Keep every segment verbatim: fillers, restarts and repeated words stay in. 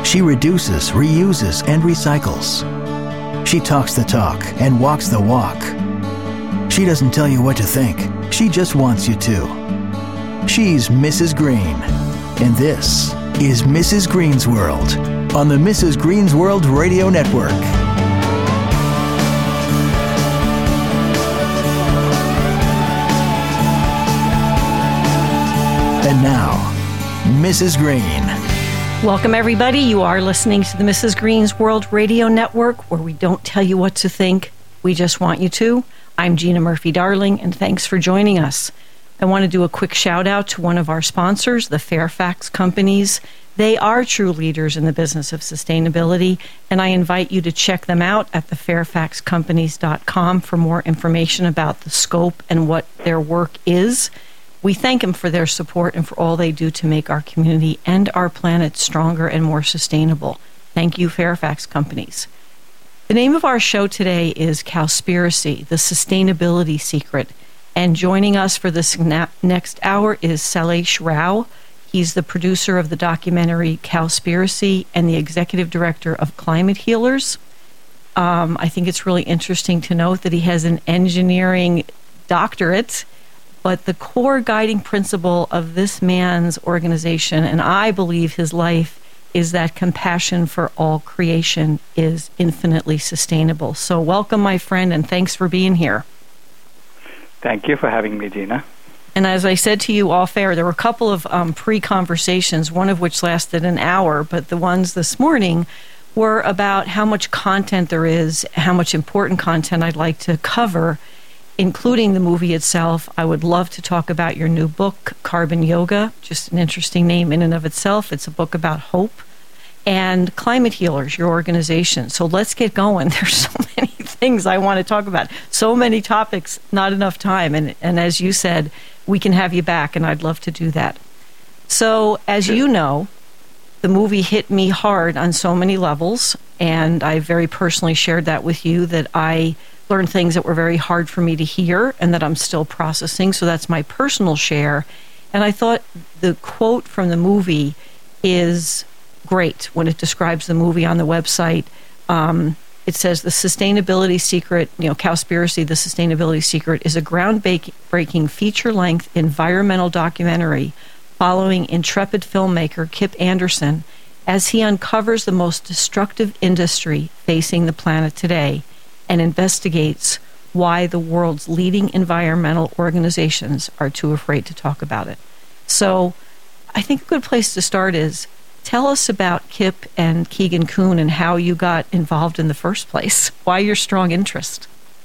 She reduces, reuses, and recycles. She talks the talk and walks the walk. She doesn't tell you what to think. She just wants you to. She's Missus Green. And this is Missus Green's World on the Missus Green's World Radio Network. And now, Missus Green. Welcome, everybody. You are listening to the Missus Green's World Radio Network, where we don't tell you what to think. We just want you to. I'm Gina Murphy-Darling, and thanks for joining us. I want to do a quick shout-out to one of our sponsors, the Fairfax Companies. They are true leaders in the business of sustainability, and I invite you to check them out at the fairfax companies dot com for more information about the scope and what their work is. We thank them for their support and for all they do to make our community and our planet stronger and more sustainable. Thank you, Fairfax Companies. The name of our show today is Cowspiracy, the Sustainability Secret. And joining us for this na- next hour is Sailesh Rao. He's the producer of the documentary Cowspiracy and the executive director of Climate Healers. Um, I think it's really interesting to note that he has an engineering doctorate. But the core guiding principle of this man's organization, and I believe his life, is that compassion for all creation is infinitely sustainable. So welcome, my friend, and thanks for being here. Thank you for having me, Gina. And as I said to you off air, there were a couple of um, pre-conversations, one of which lasted an hour, but the ones this morning were about how much content there is, how much important content I'd like to cover, including the movie itself. I would love to talk about your new book, Carbon Yoga, just an interesting name in and of itself. It's a book about hope. And Climate Healers, your organization. So let's get going. There's so many things I want to talk about. So many topics, not enough time. And, and as you said, we can have you back, and I'd love to do that. So as you know, the movie hit me hard on so many levels, and I very personally shared that with you, that I learned things that were very hard for me to hear and that I'm still processing. So that's my personal share. And I thought the quote from the movie is great when it describes the movie on the website. Um, it says, the sustainability secret, you know, Cowspiracy, the sustainability secret, is a groundbreaking feature-length environmental documentary following intrepid filmmaker Kip Anderson as he uncovers the most destructive industry facing the planet today and investigates why the world's leading environmental organizations are too afraid to talk about it. So I think a good place to start is, tell us about Kip and Keegan Kuhn and how you got involved in the first place. Why your strong interest?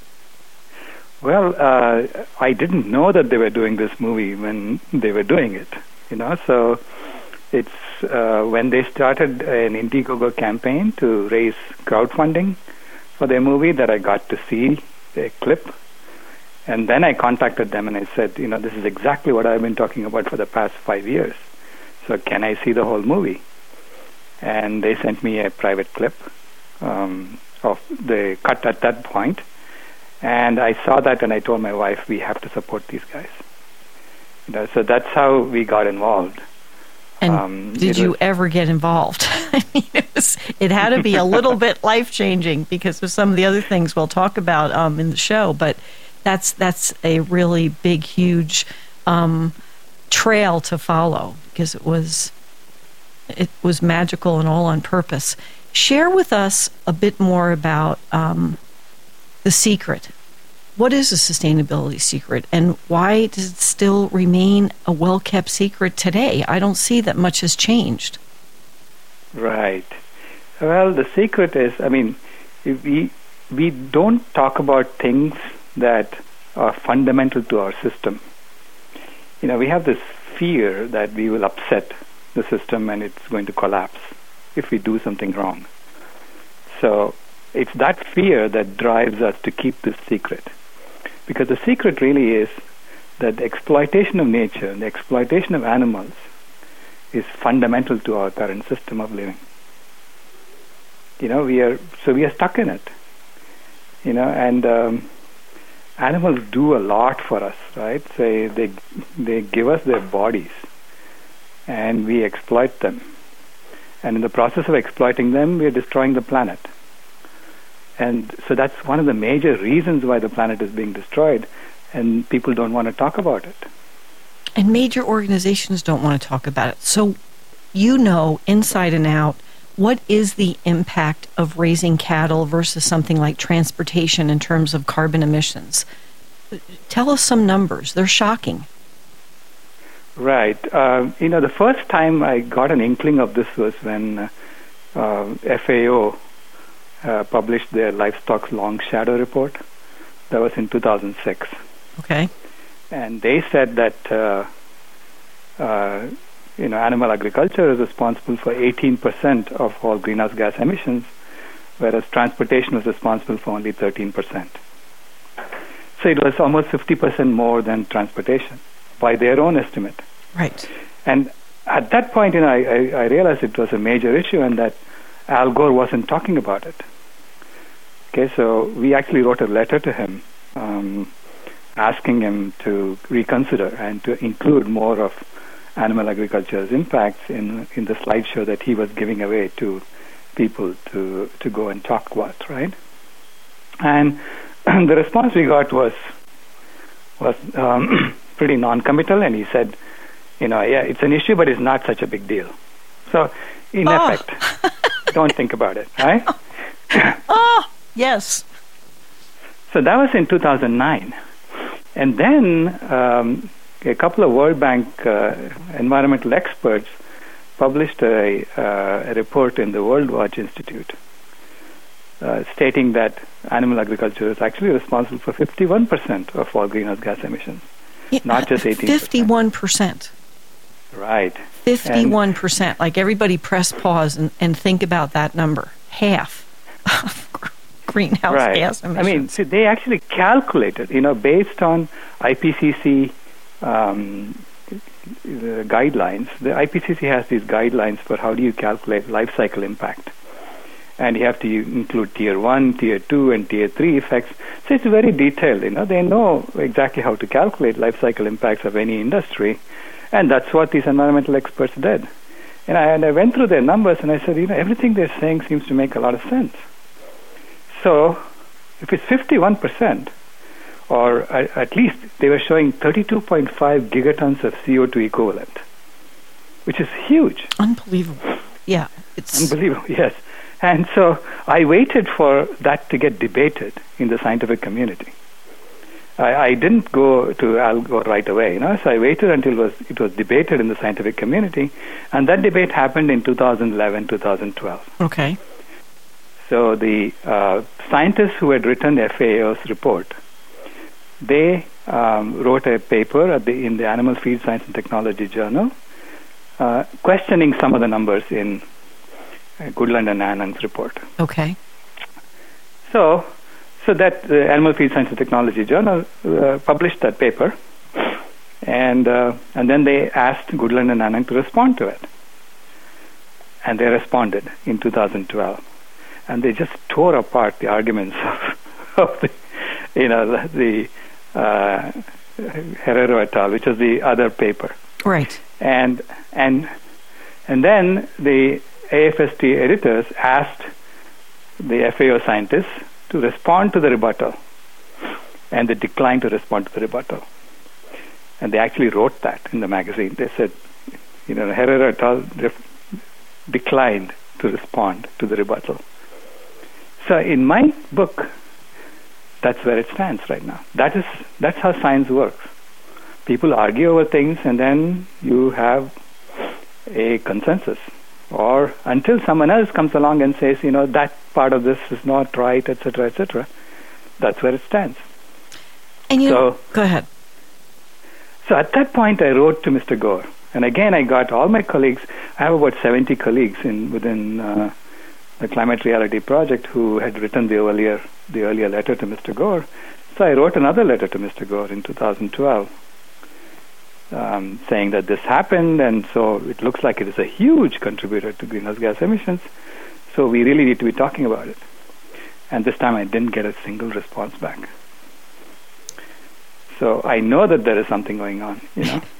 Well, uh, I didn't know that they were doing this movie when they were doing it, you know, so it's uh, when they started an Indiegogo campaign to raise crowdfunding for their movie that I got to see a clip. And then I contacted them and I said, you know, this is exactly what I've been talking about for the past five years. So can I see the whole movie? And they sent me a private clip um, of the cut at that point. And I saw that and I told my wife, we have to support these guys. You know, so that's how we got involved. And um, did you ever get involved? I mean, it, was, it had to be a little bit life-changing because of some of the other things we'll talk about um, in the show. But that's that's a really big, huge um, trail to follow because it was it was magical and all on purpose. Share with us a bit more about um, the secret. What is a sustainability secret, and why does it still remain a well-kept secret today? I don't see that much has changed. Right. Well, the secret is, I mean, we we don't talk about things that are fundamental to our system. You know, we have this fear that we will upset the system and it's going to collapse if we do something wrong. So it's that fear that drives us to keep this secret. Because the secret really is that the exploitation of nature, the exploitation of animals, is fundamental to our current system of living. You know, we are so we are stuck in it. You know, and um, animals do a lot for us, right? So they they give us their bodies, and we exploit them. And in the process of exploiting them, we are destroying the planet. And so that's one of the major reasons why the planet is being destroyed, and people don't want to talk about it. And major organizations don't want to talk about it. So you know inside and out, what is the impact of raising cattle versus something like transportation in terms of carbon emissions? Tell us some numbers. They're shocking. Right. Uh, you know, the first time I got an inkling of this was when uh, uh, F A O uh, published their Livestock's Long Shadow report. That was in two thousand six. Okay. And they said that, uh, uh, you know, animal agriculture is responsible for eighteen percent of all greenhouse gas emissions, whereas transportation was responsible for only thirteen percent. So it was almost fifty percent more than transportation, by their own estimate. Right. And at that point, you know, I, I, I realized it was a major issue and that Al Gore wasn't talking about it. Okay, so we actually wrote a letter to him um, asking him to reconsider and to include more of animal agriculture's impacts in in the slideshow that he was giving away to people to, to go and talk about, right? And the response we got was was um, pretty non-committal, and he said, you know, yeah, it's an issue, but it's not such a big deal. So, in oh. effect, don't think about it, right? Oh, yes. So that was in two thousand nine. And then um, a couple of World Bank uh, environmental experts published a, uh, a report in the World Watch Institute uh, stating that animal agriculture is actually responsible for fifty-one percent of all greenhouse gas emissions. Yeah, not just eighteen percent. fifty-one percent. Right. fifty-one percent. And like everybody press pause and, and think about that number. Half of greenhouse right. gas emissions. I mean, see, they actually calculated, you know, based on I P C C um, the guidelines. The I P C C has these guidelines for how do you calculate life cycle impact. And you have to include tier one, tier two, and tier three effects. So it's very detailed. You know, they know exactly how to calculate life cycle impacts of any industry, and that's what these environmental experts did. And I, and I went through their numbers, and I said, you know, everything they're saying seems to make a lot of sense. So, if it's fifty-one percent, or at, at least they were showing thirty-two point five gigatons of C O two equivalent, which is huge. Unbelievable. Yeah, it's unbelievable. Yes. And so I waited for that to get debated in the scientific community. I, I didn't go to Al Gore right away, you know. So I waited until it was, it was debated in the scientific community, and that debate happened in two thousand eleven, two thousand twelve. Okay. So the uh, scientists who had written F A O's report, they um, wrote a paper at the, in the Animal Feed Science and Technology Journal, uh, questioning some of the numbers in Goodland and Anand's report. Okay. So, so that the Animal Feed Science and Technology Journal uh, published that paper, and uh, and then they asked Goodland and Anand to respond to it, and they responded in two thousand twelve, and they just tore apart the arguments of, of the, you know, the, the uh, Herrero et al., which was the other paper. Right. And and and then the A F S T editors asked the F A O scientists to respond to the rebuttal, and they declined to respond to the rebuttal. And they actually wrote that in the magazine. They said, you know, Herrera et al. Declined to respond to the rebuttal. So in my book, that's where it stands right now. That is that's how science works. People argue over things, and then you have a consensus. Or until someone else comes along and says, you know, that part of this is not right, et cetera, et cetera. That's where it stands. And you so, go ahead. So at that point, I wrote to Mister Gore, and again, I got all my colleagues. I have about seventy colleagues in within uh, the Climate Reality Project who had written the earlier the earlier letter to Mister Gore. So I wrote another letter to Mister Gore in two thousand twelve. Um, saying that this happened, and so it looks like it is a huge contributor to greenhouse gas emissions, so we really need to be talking about it. And this time I didn't get a single response back. So I know that there is something going on, you know.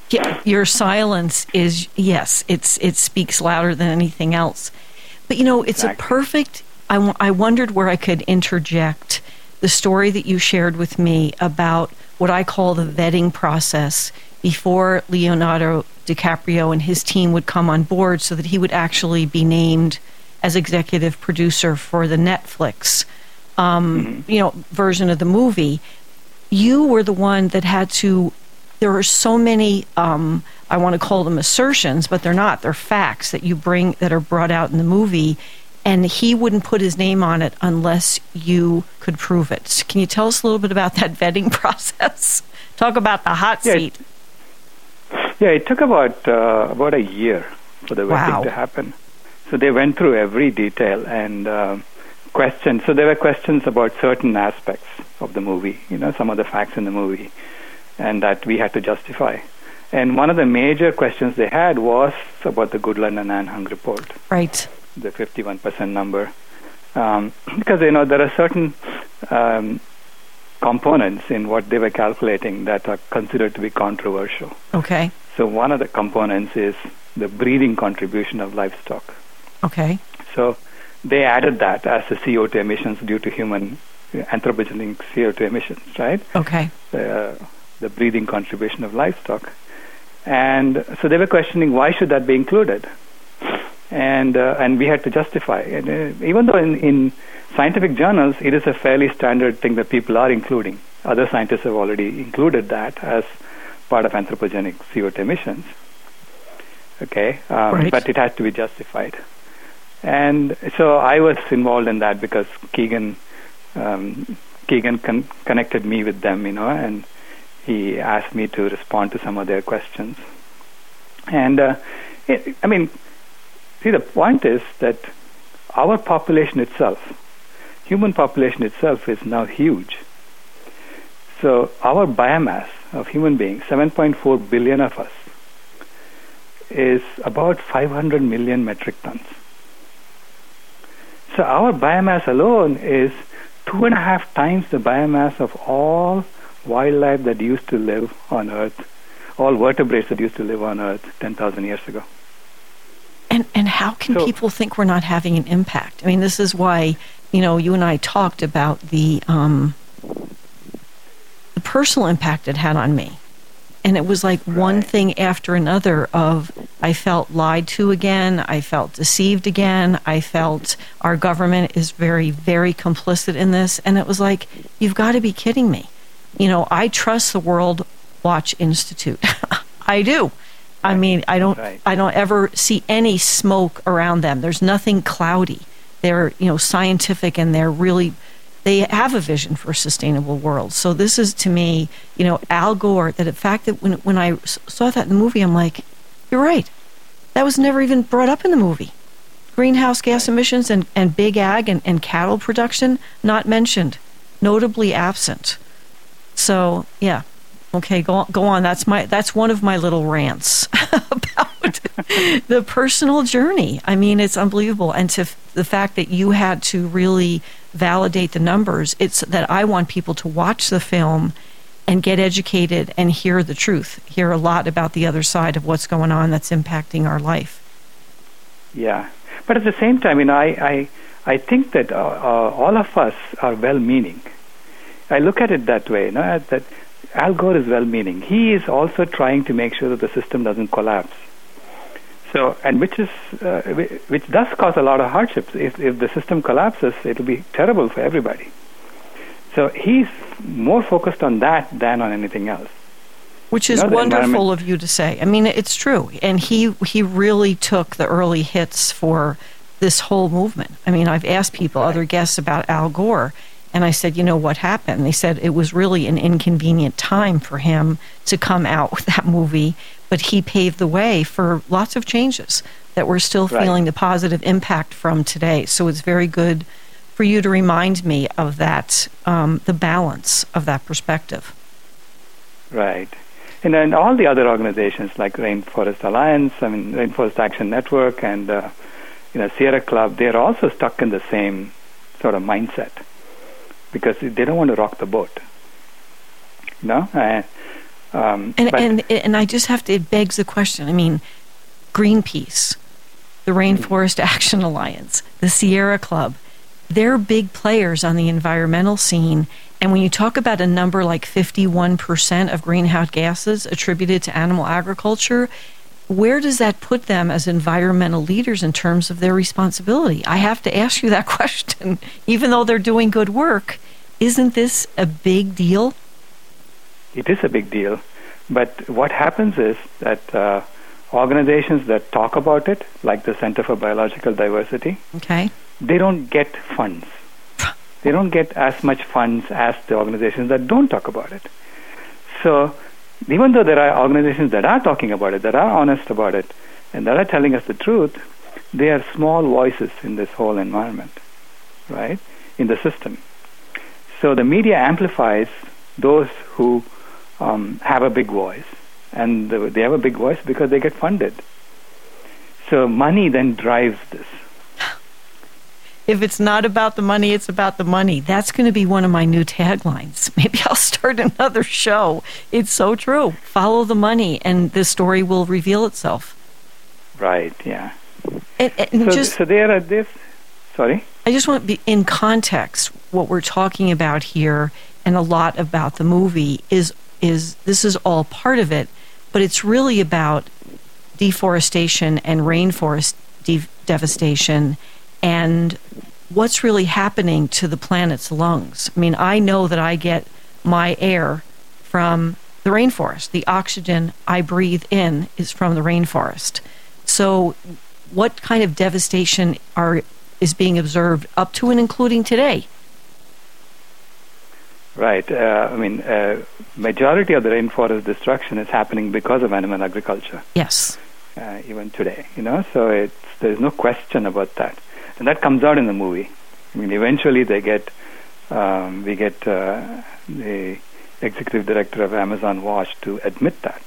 Yeah, your silence is, yes, it's it speaks louder than anything else. But, you know, it's exactly. a perfect, I, w- I wondered where I could interject the story that you shared with me about what I call the vetting process before Leonardo DiCaprio and his team would come on board so that he would actually be named as executive producer for the Netflix um, mm-hmm. you know, version of the movie. You were the one that had to, there are so many, um, I want to call them assertions, but they're not. They're facts that you bring, that are brought out in the movie, and he wouldn't put his name on it unless you could prove it. Can you tell us a little bit about that vetting process? Talk about the hot yeah, seat. It, yeah, it took about uh, about a year for the vetting wow. to happen. So they went through every detail and uh, questions. So there were questions about certain aspects of the movie, you know, some of the facts in the movie, and that we had to justify. And one of the major questions they had was about the Goodland and Anhang report. Right. The fifty-one percent number. Um, because, you know, there are certain um, components in what they were calculating that are considered to be controversial. Okay. So one of the components is the breeding contribution of livestock. Okay. So they added that as the C O two emissions due to human anthropogenic C O two emissions, right? Okay. The, the breeding contribution of livestock. And so they were questioning why should that be included? And uh, and we had to justify. And uh, even though in, in scientific journals it is a fairly standard thing that people are including, other scientists have already included that as part of anthropogenic C O two emissions. Okay, um, right. But it has to be justified. And so I was involved in that because Keegan um, Keegan con- connected me with them, you know, and he asked me to respond to some of their questions. And uh, it, I mean, see, the point is that our population itself, human population itself, is now huge. So our biomass of human beings, seven point four billion of us, is about five hundred million metric tons. So our biomass alone is two and a half times the biomass of all wildlife that used to live on Earth, all vertebrates that used to live on Earth ten thousand years ago. And and how can so, people think we're not having an impact? I mean, this is why, you know, you and I talked about the um, the personal impact it had on me. And it was like right. one thing after another of, I felt lied to again, I felt deceived again, I felt our government is very, very complicit in this. And it was like, you've got to be kidding me. You know, I trust the World Watch Institute. I do. I mean, I don't right. I don't ever see any smoke around them. There's nothing cloudy. They're, you know, scientific, and they're really, they have a vision for a sustainable world. So this is, to me, you know, Al Gore, that the fact that when when I saw that in the movie, I'm like, you're right. That was never even brought up in the movie. Greenhouse gas emissions and, and big ag and, and cattle production, not mentioned, notably absent. So, yeah. Okay, go on, go on. That's my that's one of my little rants about the personal journey. I mean, it's unbelievable. And to f- the fact that you had to really validate the numbers, it's that I want people to watch the film and get educated and hear the truth, hear a lot about the other side of what's going on that's impacting our life. Yeah. But at the same time, you know, I, I, I think that uh, uh, all of us are well-meaning. I look at it that way, you know, that Al Gore is well-meaning. He is also trying to make sure that the system doesn't collapse. So, and which is uh, which does cause a lot of hardships. If if the system collapses, it'll be terrible for everybody. So he's more focused on that than on anything else. Which is you know, wonderful of you to say. I mean, it's true. And he he really took the early hits for this whole movement. I mean, I've asked people, right. other guests, about Al Gore. And I said, you know, what happened? They said it was really an inconvenient time for him to come out with that movie, but he paved the way for lots of changes that we're still right. feeling the positive impact from today. So it's very good for you to remind me of that, um, the balance of that perspective. Right. And then all the other organizations like Rainforest Alliance, I mean, Rainforest Action Network, and, uh, you know, Sierra Club, they're also stuck in the same sort of mindset, because they don't want to rock the boat. You know? Uh, Um, and, but, and and I just have to, it begs the question. I mean, Greenpeace, the Rainforest Action Alliance, the Sierra Club, they're big players on the environmental scene. And when you talk about a number like fifty-one percent of greenhouse gases attributed to animal agriculture, where does that put them as environmental leaders in terms of their responsibility? I have to ask you that question. Even though they're doing good work, isn't this a big deal? It is a big deal. But what happens is that uh, organizations that talk about it, like the Center for Biological Diversity, okay, they don't get funds. They don't get as much funds as the organizations that don't talk about it. So even though there are organizations that are talking about it, that are honest about it, and that are telling us the truth, they are small voices in this whole environment, right, in the system. So the media amplifies those who um, have a big voice, and they have a big voice because they get funded. So money then drives this. If it's not about the money, it's about the money. That's going to be one of my new taglines. Maybe I'll start another show. It's so true. Follow the money, and the story will reveal itself. Right, yeah. And, and so, just, so there are this... Sorry? I just want to be in context. What we're talking about here, and a lot about the movie, is is this is all part of it, but it's really about deforestation and rainforest de- devastation and what's really happening to the planet's lungs. I mean, I know that I get my air from the rainforest. The oxygen I breathe in is from the rainforest. So what kind of devastation are is being observed up to and including today? Right. Uh, I mean, uh, majority of the rainforest destruction is happening because of animal agriculture. Yes. Uh, even today, you know, so it's, there's no question about that. And that comes out in the movie. I mean, eventually they get, um, we get uh, the executive director of Amazon Watch to admit that.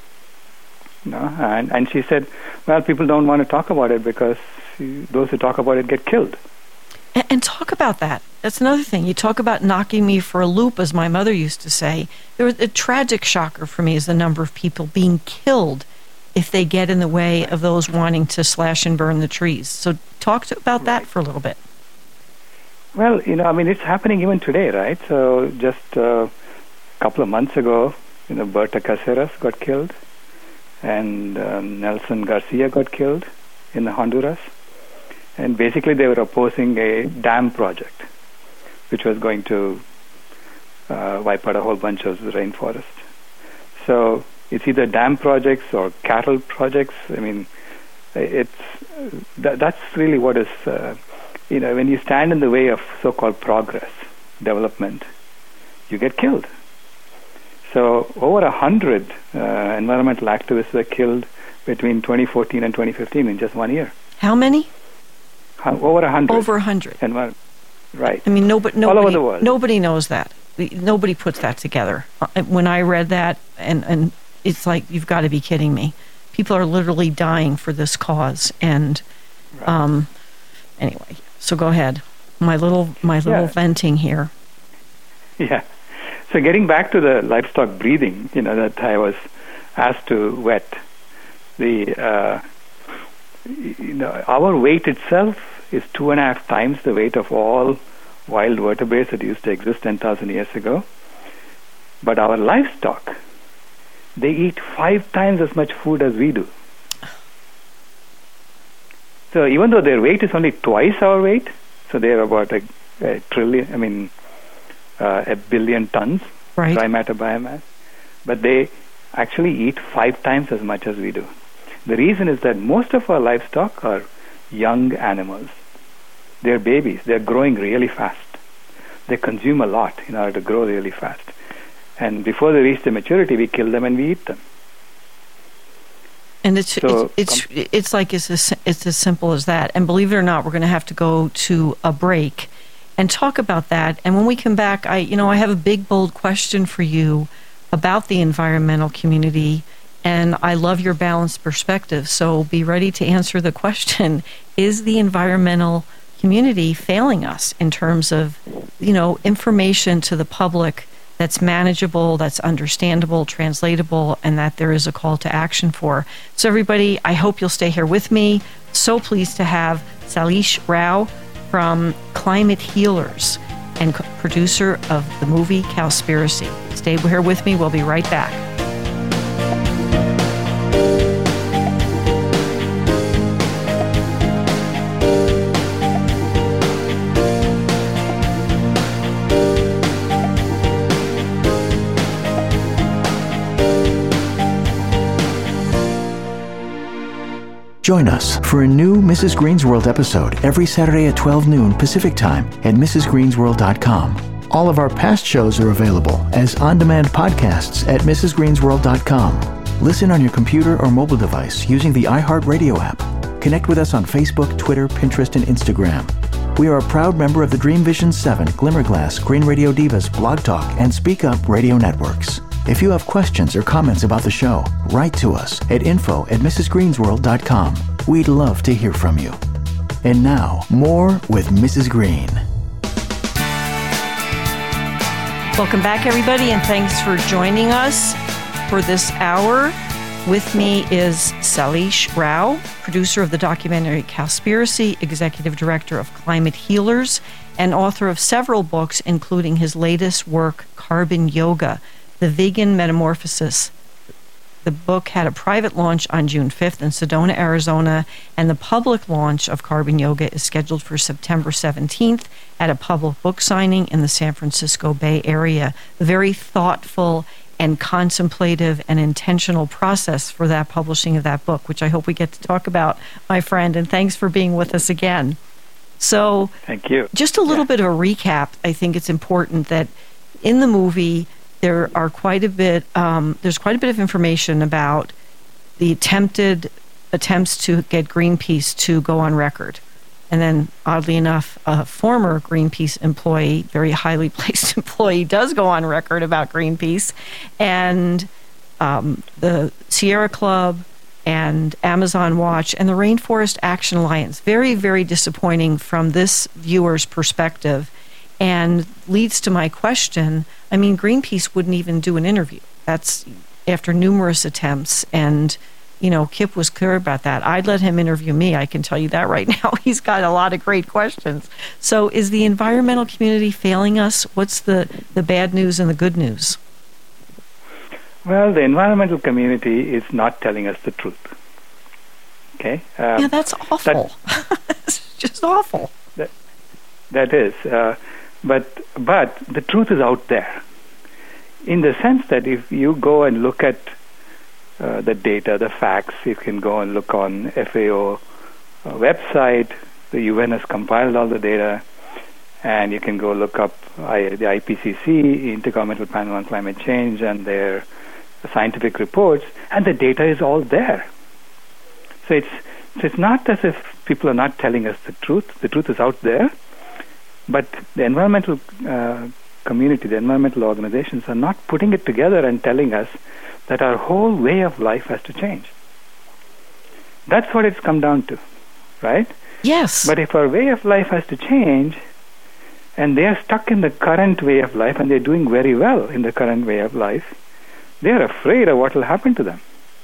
You know, and, and she said, well, people don't want to talk about it because those who talk about it get killed. And, and talk about that. That's another thing. You talk about knocking me for a loop, as my mother used to say. There was a tragic shocker for me is the number of people being killed if they get in the way of those wanting to slash and burn the trees. So talk to, about that for a little bit. Well, you know, I mean, it's happening even today, right? So just uh, a couple of months ago, you know, Berta Cáceres got killed, and uh, Nelson Garcia got killed in Honduras. And basically they were opposing a dam project, which was going to uh, wipe out a whole bunch of the rainforest. So it's either dam projects or cattle projects. I mean, it's that, that's really what is, uh, you know, when you stand in the way of so-called progress, development, you get killed. So over a hundred uh, environmental activists were killed between twenty fourteen and twenty fifteen in just one year. How many? Uh, over a hundred. Over a hundred. Envi- right. I mean, nobody, nobody, all over the world. Nobody knows that. Nobody puts that together. When I read that, and, and it's like, you've got to be kidding me. People are literally dying for this cause. And right. um, anyway, so go ahead. My little, my little yeah. venting here. Yeah. So getting back to the livestock breathing, you know, that I was asked to wet, the, uh, you know, our weight itself is two and a half times the weight of all wild vertebrates that used to exist ten thousand years ago. But our livestock, they eat five times as much food as we do. So even though their weight is only twice our weight, so they're about a, a trillion, I mean, uh, a billion tons, right. dry matter biomass, but they actually eat five times as much as we do. The reason is that most of our livestock are young animals. They're babies. They're growing really fast. They consume a lot in order to grow really fast. And before they reach the maturity, we kill them and we eat them. And it's so, it's it's, it's like it's as, it's as simple as that. And believe it or not, we're going to have to go to a break and talk about that. And when we come back, I you know I have a big bold question for you about the environmental community. And I love your balanced perspective. So be ready to answer the question: is the environmental community failing us in terms of, you know, information to the public that's manageable, that's understandable, translatable, and that there is a call to action for. So everybody, I hope you'll stay here with me. So pleased to have Sailesh Rao from Climate Healers and co- producer of the movie Cowspiracy. Stay here with me. We'll be right back. Join us for a new Missus Green's World episode every Saturday at twelve noon Pacific Time at Mrs Greens World dot com. All of our past shows are available as on-demand podcasts at Mrs Greens World dot com. Listen on your computer or mobile device using the iHeartRadio app. Connect with us on Facebook, Twitter, Pinterest, and Instagram. We are a proud member of the Dream Vision seven, Glimmerglass, Green Radio Divas, Blog Talk, and Speak Up radio networks. If you have questions or comments about the show, write to us at info at Mrs Greens World dot com. We'd love to hear from you. And now, more with Missus Green. Welcome back, everybody, and thanks for joining us for this hour. With me is Sailesh Rao, producer of the documentary Cowspiracy, executive director of Climate Healers, and author of several books, including his latest work, Carbon Yoga, The Vegan Metamorphosis. The book had a private launch on June fifth in Sedona, Arizona, and the public launch of Carbon Yoga is scheduled for September seventeenth at a public book signing in the San Francisco Bay Area. A very thoughtful and contemplative and intentional process for that publishing of that book, which I hope we get to talk about, my friend, and thanks for being with us again. So, thank you. Just a little yeah. bit of a recap. I think it's important that in the movie, there are quite a bit. Um, there's quite a bit of information about the attempted attempts to get Greenpeace to go on record, and then, oddly enough, a former Greenpeace employee, very highly placed employee, does go on record about Greenpeace, and um, the Sierra Club and Amazon Watch and the Rainforest Action Alliance. Very, very disappointing from this viewer's perspective. And leads to my question, I mean, Greenpeace wouldn't even do an interview. That's after numerous attempts, and, you know, Kip was clear about that. I'd let him interview me, I can tell you that right now. He's got a lot of great questions. So is the environmental community failing us? What's the, the bad news and the good news? Well, the environmental community is not telling us the truth. Okay? Um, yeah, that's awful. That, it's just awful. That, that is. Uh, But but the truth is out there, in the sense that if you go and look at uh, the data, the facts, you can go and look on F A O uh, website. The U N has compiled all the data, and you can go look up I, the I P C C, Intergovernmental Panel on Climate Change, and their scientific reports, and the data is all there. So it's so it's not as if people are not telling us the truth. The truth is out there. But the environmental uh, community, the environmental organizations are not putting it together and telling us that our whole way of life has to change. That's what it's come down to, right? Yes. But if our way of life has to change, and they are stuck in the current way of life, and they're doing very well in the current way of life, they're afraid of what will happen to them.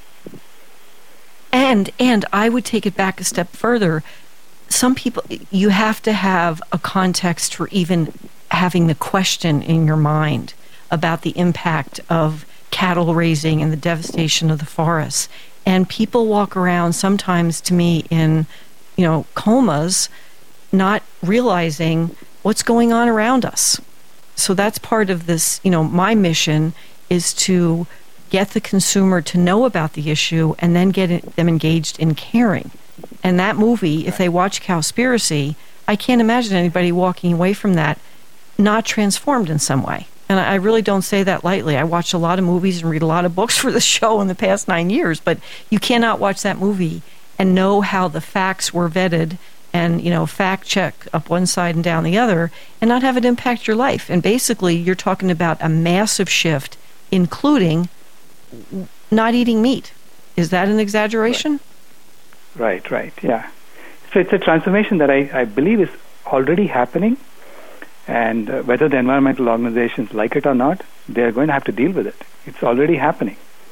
And and I would take it back a step further. Some people, you have to have a context for even having the question in your mind about the impact of cattle raising and the devastation of the forests. And people walk around sometimes, to me, in, you know, comas, not realizing what's going on around us. So that's part of this, you know, my mission is to get the consumer to know about the issue and then get it, them engaged in caring. And that movie, if they watch Cowspiracy, I can't imagine anybody walking away from that not transformed in some way. And I really don't say that lightly. I watch a lot of movies and read a lot of books for the show in the past nine years, but you cannot watch that movie and know how the facts were vetted and, you know, fact check up one side and down the other and not have it impact your life. And basically, you're talking about a massive shift, including not eating meat. Is that an exaggeration? Right, right, yeah. So it's a transformation that I, I believe is already happening. And uh, whether the environmental organizations like it or not, they're going to have to deal with it. It's already happening.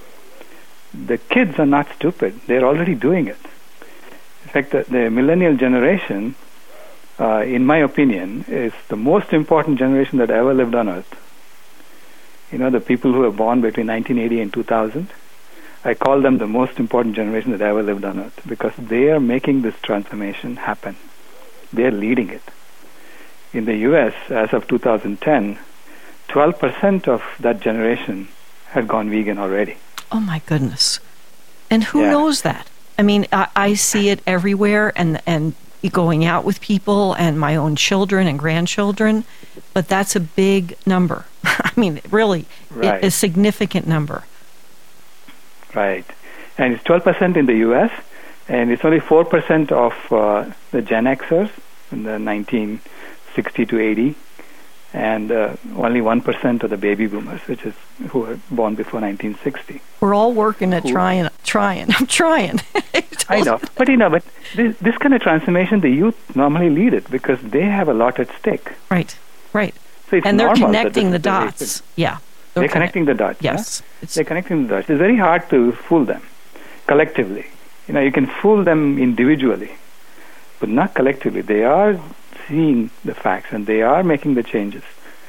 The kids are not stupid. They're already doing it. In fact, the, the millennial generation, uh, in my opinion, is the most important generation that ever lived on Earth. You know, the people who were born between nineteen eighty and two thousand, I call them the most important generation that ever lived on Earth because they are making this transformation happen. They're leading it. In the U S, as of two thousand ten, twelve percent of that generation had gone vegan already. Oh, my goodness. And who Yeah. knows that? I mean, I, I see it everywhere and, and going out with people and my own children and grandchildren, but that's a big number. I mean, really, Right. a significant number. Right. And it's twelve percent in the U S, and it's only four percent of uh, the Gen Xers in the nineteen sixty to eighty, and uh, only one percent of the baby boomers, which is who were born before nineteen sixty. We're all working at Who- trying, trying. I'm trying. I know. But, you know, but this, this kind of transformation, the youth normally lead it because they have a lot at stake. Right, right. So it's And they're normal that connecting the this is the way dots. it- Yeah. They're connecting the dots. Yes. Yeah? It's, They're connecting the dots. It's very hard to fool them collectively. You know, you can fool them individually, but not collectively. They are seeing the facts and they are making the changes,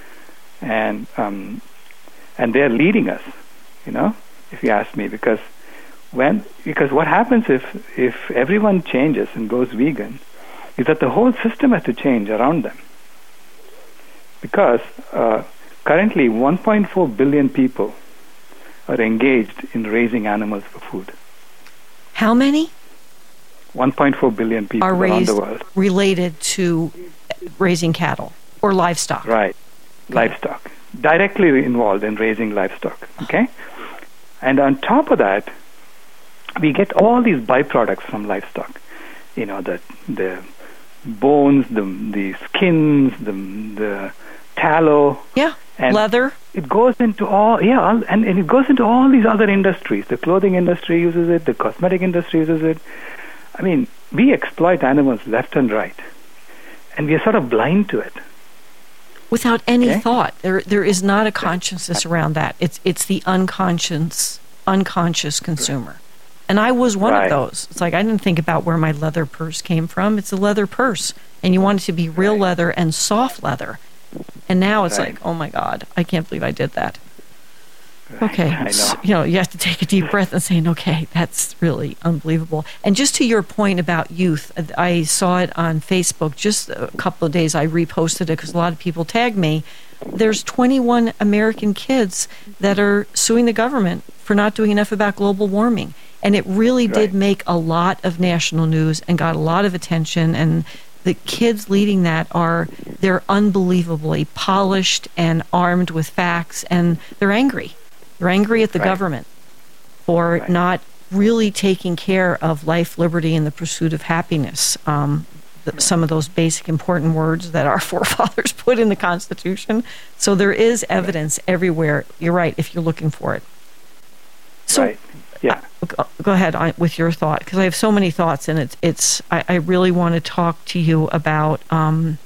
and um, and they are leading us. You know, if you ask me, because when because what happens if if everyone changes and goes vegan, is that the whole system has to change around them. Because uh, currently, one point four billion people are engaged in raising animals for food. how many one point four billion people are around raised the world. related to raising cattle or livestock? Right. Livestock. Directly involved in raising livestock. Okay? And on top of that, we get all these byproducts from livestock. You know, the the bones, the the skins, the the tallow. Yeah. And Leather. it goes into all, yeah, all, and, and it goes into all these other industries. The clothing industry uses it, the cosmetic industry uses it. I mean, we exploit animals left and right, and we are sort of blind to it. Without any Okay. thought. There there is not a consciousness around that. It's it's the unconscious unconscious consumer. And I was one Right. of those. It's like I didn't think about where my leather purse came from. It's a leather purse. And you want it to be real Right. leather and soft leather. And now it's Right. like, oh my God, I can't believe I did that. Right. Okay. I So, know. you know, you have to take a deep breath and saying, okay, that's really unbelievable. And just to your point about youth, I saw it on Facebook just a couple of days. I reposted it because a lot of people tagged me. There's twenty-one American kids that are suing the government for not doing enough about global warming. And it really did Right. make a lot of national news and got a lot of attention. And the kids leading that are, they're unbelievably polished and armed with facts, and they're angry. They're angry at the Right. government for Right. not really taking care of life, liberty, and the pursuit of happiness. Um, the, some of those basic important words that our forefathers put in the Constitution. So there is evidence everywhere. You're right, if you're looking for it. So Right. Yeah. go, go ahead on, with your thought, because I have so many thoughts, and it's it's. I, I really want to talk to you about um,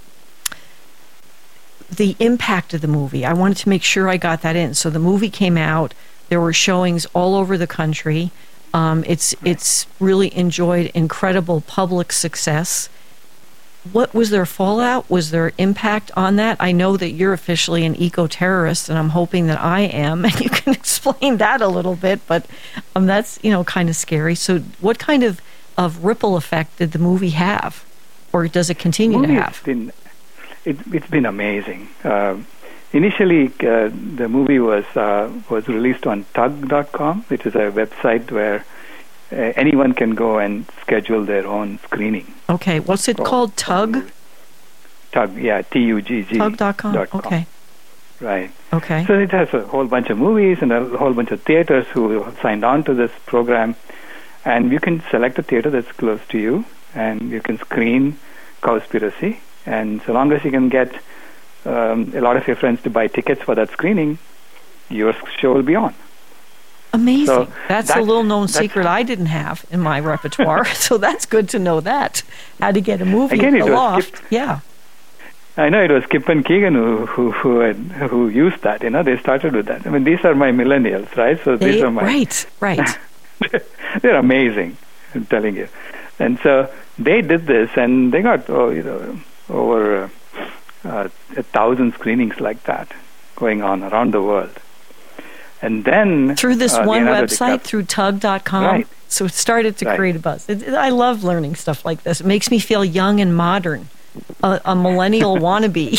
the impact of the movie. I wanted to make sure I got that in. So the movie came out. There were showings all over the country. Um, it's it's really enjoyed incredible public success. What was there fallout? Was there impact on that? I know that you're officially an eco-terrorist, and I'm hoping that I am, and you can explain that a little bit. But um, that's you know kind of scary. So, what kind of, of ripple effect did the movie have, or does it continue movie to has have? been, it, it's been amazing. Uh, initially, uh, the movie was uh, was released on tug dot com, which is a website where uh, anyone can go and schedule their own screening. Okay, what's it Oh, called? Tug? Tug, yeah, T U G G. Tug dot com? dot com. Okay. Right. Okay. So it has a whole bunch of movies and a whole bunch of theaters who have signed on to this program. And you can select a theater that's close to you, and you can screen Cowspiracy. And so long as you can get um, a lot of your friends to buy tickets for that screening, your show will be on. Amazing. So that's, a that's- little known that's- secret I didn't have in my repertoire. So that's good to know that. How to get a movie Again, it was aloft. skipped. Yeah. I know it was Kip and Keegan who who who, had, who used that. You know, they started with that. I mean, these are my millennials, right? So they, these are my right, right. They're amazing, I'm telling you. And so they did this, and they got oh, you know over uh, uh, a thousand screenings like that going on around the world. And then through this uh, one Leonardo website, DiCaprio, through tug dot com. Right. So it started to Right. create a buzz. It, it, I love learning stuff like this. It makes me feel young and modern, a, a millennial wannabe.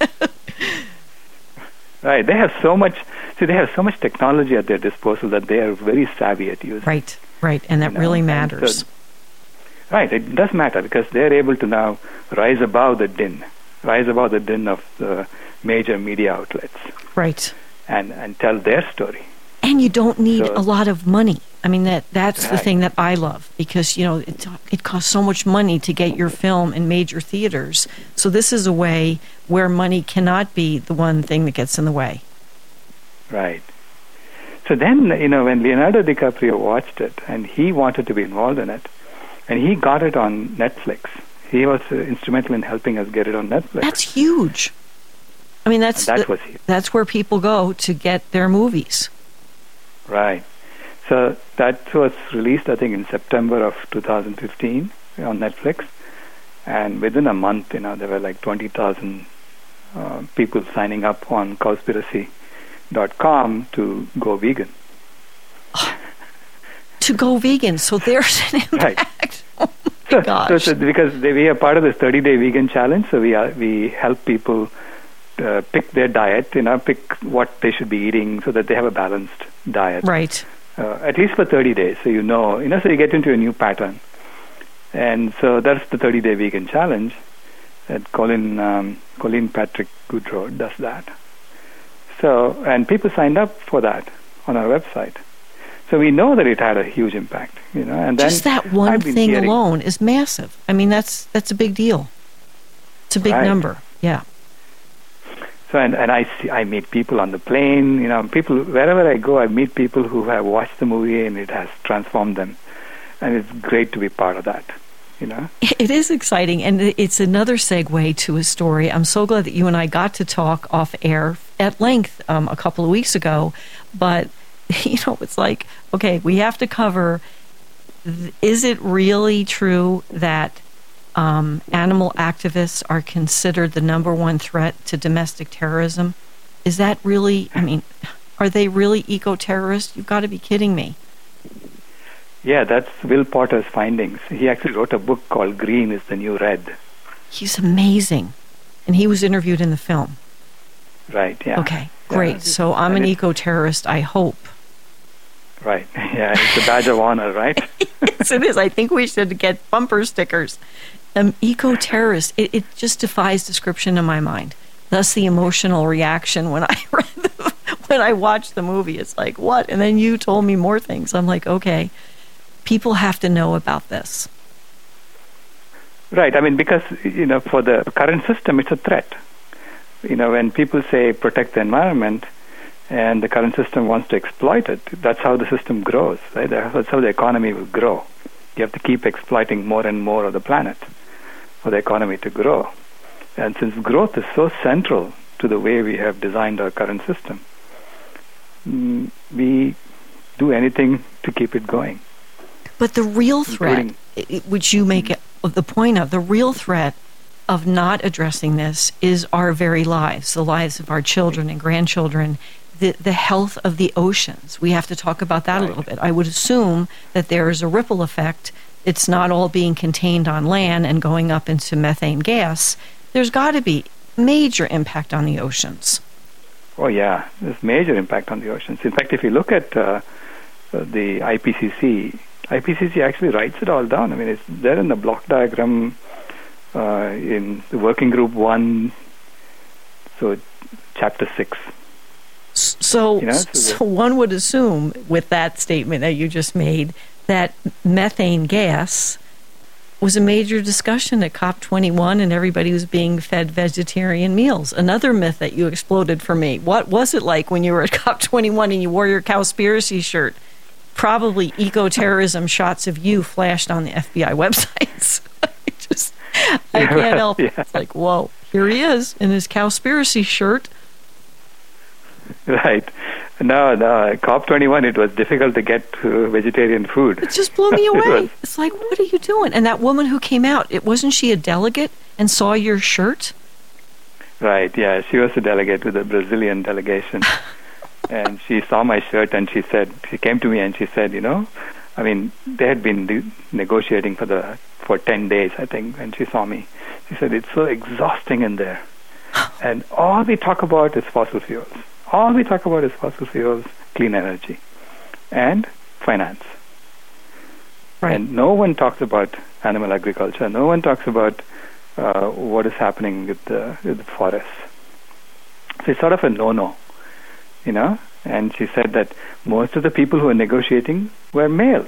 Right. They have so much. See, they have so much technology at their disposal that they are very savvy at using. Right, right, and that You know, really and matters. so- Right. It does matter because they're able to now rise above the din, rise above the din of the major media outlets, Right. and and tell their story. And you don't need So- a lot of money. I mean, that that's the Right. thing that I love because, you know, it, it costs so much money to get your film in major theaters. So this is a way where money cannot be the one thing that gets in the way. Right. So then, you know, when Leonardo DiCaprio watched it, and he wanted to be involved in it, and he got it on Netflix. He was uh, instrumental in helping us get it on Netflix. That's huge. I mean, that's And that the- was huge. that's where people go to get their movies. Right. So that was released, I think, in September of two thousand fifteen on Netflix. And within a month, you know, there were like twenty thousand uh, people signing up on cowspiracy dot com to go vegan. To go vegan. So there's an Right. impact. Oh So, my gosh. so, so because they, we are part of this thirty-day vegan challenge, so we are, we help people uh, pick their diet, you know, pick what they should be eating so that they have a balanced diet. Right. Uh, at least for thirty days, so you know, you know, so you get into a new pattern. And so that's the thirty-day vegan challenge. That Colin um, Colin Patrick Goodrow does that. So, and people signed up for that on our website. So we know that it had a huge impact, you know. And then Just that one I've been thing hearing- alone is massive. I mean, that's that's a big deal. It's a big Right. number. Yeah. So and, and I see, I meet people on the plane, you know, people wherever I go, I meet people who have watched the movie and it has transformed them, and it's great to be part of that, you know. It is exciting, and it's another segue to a story. I'm so glad that you and I got to talk off air at length um, a couple of weeks ago, but you know, it's like, okay, we have to cover, th- is it really true that um, animal activists are considered the number one threat to domestic terrorism? Is that really, I mean, are they really eco-terrorists? You've got to be kidding me. Yeah, that's Will Potter's findings. He actually wrote a book called Green is the New Red. He's amazing. And he was interviewed in the film. Right, yeah. Okay, great. Yeah. So I'm And an it- eco-terrorist, I hope. Right, yeah, it's a badge of honor, right? Yes, it is. I think we should get bumper stickers. Um, eco-terrorist, it, it just defies description in my mind. Thus the emotional reaction when I read the, when I watched the movie. It's like, what? And then you told me more things. I'm like, okay, people have to know about this. Right, I mean, because, you know, for the current system, it's a threat. You know, when people say protect the environment and the current system wants to exploit it, that's how the system grows, right? That's how the economy will grow. You have to keep exploiting more and more of the planet for the economy to grow. And since growth is so central to the way we have designed our current system, mm, we do anything to keep it going. But the real threat, Including- i- i- which you make it- the point of, the real threat of not addressing this is our very lives, the lives of our children and grandchildren, the, the health of the oceans. We have to talk about that a little bit. I would assume that there is a ripple effect. It's not all being contained on land and going up into methane gas. There's got to be major impact on the oceans. Oh, yeah, there's major impact on the oceans. In fact, if you look at uh, the I P C C, I P C C actually writes it all down. I mean, it's there in the block diagram uh, in the working group one, so chapter six. So, You know, so so one would assume with that statement that you just made that methane gas was a major discussion at COP twenty-one and everybody was being fed vegetarian meals. Another myth that you exploded for me. What was it like when you were at COP twenty-one and you wore your Cowspiracy shirt? Probably eco-terrorism shots of you flashed on the F B I websites. Just, I can't help it. Yeah. It's like, whoa, here he is in his Cowspiracy shirt. Right. No, no, COP twenty-one, it was difficult to get uh, vegetarian food. It just blew me away. It was- It's like, what are you doing? And that woman who came out, it wasn't she a delegate and saw your shirt? Right, yeah. She was a delegate with the Brazilian delegation. And she saw my shirt and she said, she came to me and she said, you know, I mean, they had been de- negotiating for the for ten days, I think, and she saw me. She said, it's so exhausting in there. And all we talk about is fossil fuels. All we talk about is fossil fuels, clean energy, and finance. Right. And no one talks about animal agriculture. No one talks about uh, what is happening with the, with the forests. So it's sort of a no-no, you know. And she said that most of the people who were negotiating were males.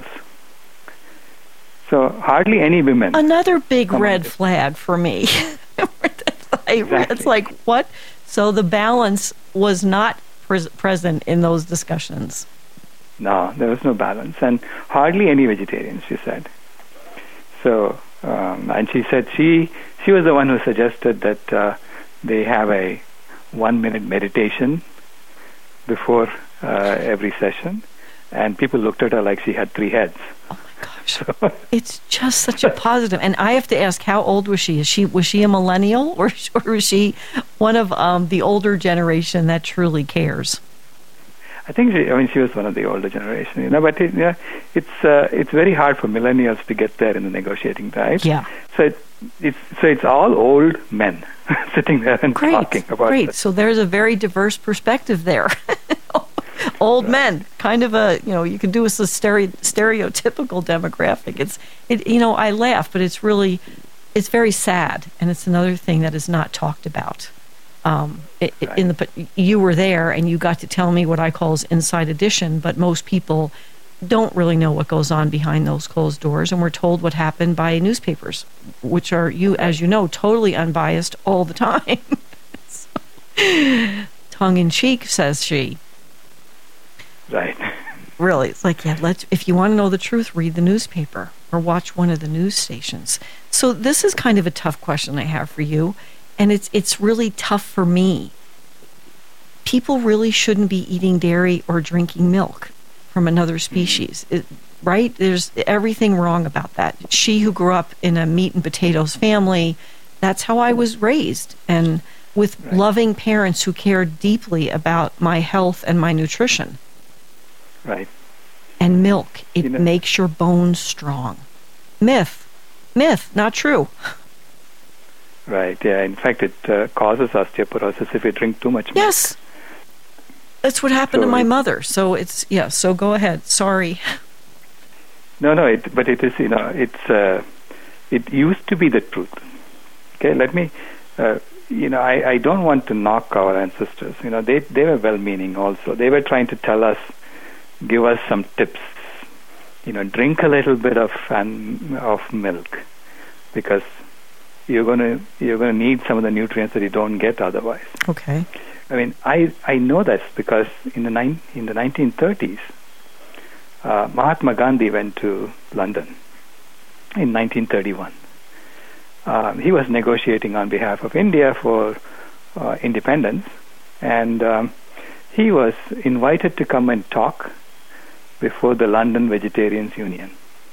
So hardly any women. Another big Come red on. flag for me. I, Exactly. It's like, what? So the balance was not pres- present in those discussions. No, there was no balance, and hardly any vegetarians, she said. So, um, and she said she she was the one who suggested that uh, they have a one-minute meditation before uh, every session, and people looked at her like she had three heads. Oh my gosh. It's just such a positive. And I have to ask, how old was she? Is she was she a millennial, or, or was she one of um, the older generation that truly cares? I think she, I mean she was one of the older generation, you know. But it, yeah, it's uh, it's very hard for millennials to get there in the negotiating type. Yeah. So it, it's so it's all old men sitting there and Great, talking about great. it. So there's a very diverse perspective there. Old men, kind of a, you know, you can do a stereo, stereotypical demographic. It's, it, you know, I laugh, but it's really, it's very sad, and it's another thing that is not talked about. Um, it, Right. in the, but you were there, and you got to tell me what I call as inside edition, but most people don't really know what goes on behind those closed doors, and we're told what happened by newspapers, which are, you, as you know, totally unbiased all the time. So, tongue in cheek, says she. Right. Really, it's like, yeah, let's, if you want to know the truth, read the newspaper or watch one of the news stations. So this is kind of a tough question I have for you, and it's it's really tough for me. People really shouldn't be eating dairy or drinking milk from another species, it, right? There's everything wrong about that. She who grew up in a meat and potatoes family, that's how I was raised, and with Right. loving parents who cared deeply about my health and my nutrition. Right. And milk, it You know- makes your bones strong. Myth. Myth, not true. Right. Yeah. In fact, it uh, causes osteoporosis if we drink too much milk. Yes. That's what happened So to my it- mother. So it's, yeah, so go ahead. Sorry. No, no. It, but it is, you know, it's uh, it used to be the truth. Okay. Let me. Uh, you know, I, I don't want to knock our ancestors. You know, they they were well-meaning also. They were trying to tell us, give us some tips. You know, drink a little bit of um, of milk, because you're gonna you're gonna need some of the nutrients that you don't get otherwise. Okay. I mean, I I know this because in the nine, in the nineteen thirties, uh, Mahatma Gandhi went to London in nineteen thirty-one. Uh, he was negotiating on behalf of India for uh, independence, and um, he was invited to come and talk before the London Vegetarians Union.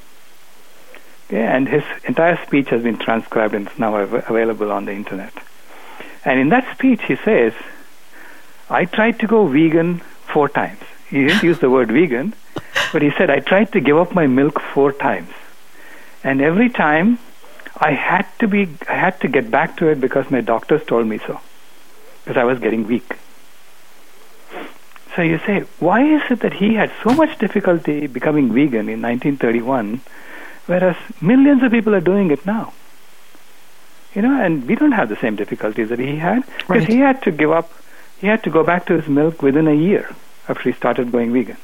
Okay, and his entire speech has been transcribed and is now av- available on the internet. And in that speech, he says, I tried to go vegan four times. He didn't use the word vegan, but he said, I tried to give up my milk four times. And every time, I had to be, I had to get back to it because my doctors told me so, because I was getting weak. So you say, why is it that he had so much difficulty becoming vegan in nineteen thirty-one, whereas millions of people are doing it now? You know, and we don't have the same difficulties that he had, because Right. he had to give up, he had to go back to his milk within a year after he started going vegan.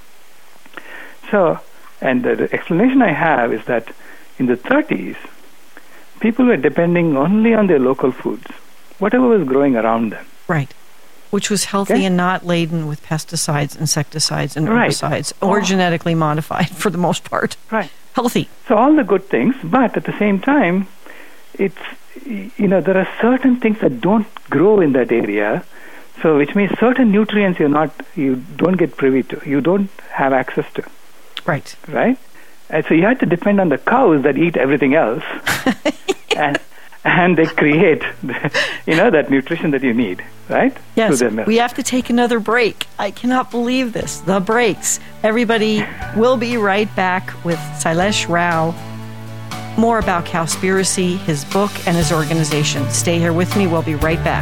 So, and the, the explanation I have is that in the thirties, people were depending only on their local foods, whatever was growing around them. Right. Which was healthy Okay. and not laden with pesticides, insecticides, and Right. herbicides, or Oh. genetically modified for the most part. Right. Healthy. So all the good things, but at the same time, it's, you know, there are certain things that don't grow in that area. So, which means certain nutrients you're not, you don't get privy to, you don't have access to. Right. Right? And so you have to depend on the cows that eat everything else, and and they create, you know, that nutrition that you need, right? Yes. We have to take another break. I cannot believe this. The breaks. Everybody, will be right back with Sailesh Rao. More about Cowspiracy, his book, and his organization. Stay here with me. We'll be right back.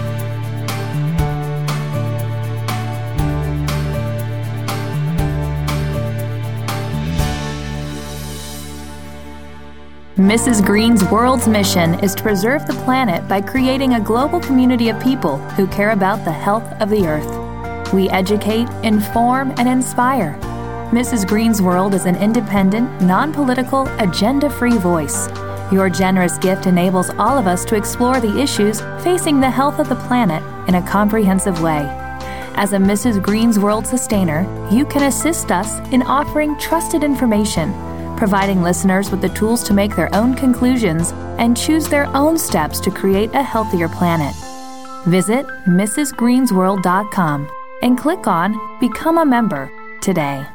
Missus Green's world's mission is to preserve the planet by creating a global community of people who care about the health of the earth. We educate, inform, and inspire. Missus Green's World is an independent, non-political, agenda-free voice. Your generous gift enables all of us to explore the issues facing the health of the planet in a comprehensive way. As a Missus Green's World sustainer, you can assist us in offering trusted information, providing listeners with the tools to make their own conclusions and choose their own steps to create a healthier planet. Visit Missus Greens World dot com and click on Become a Member today.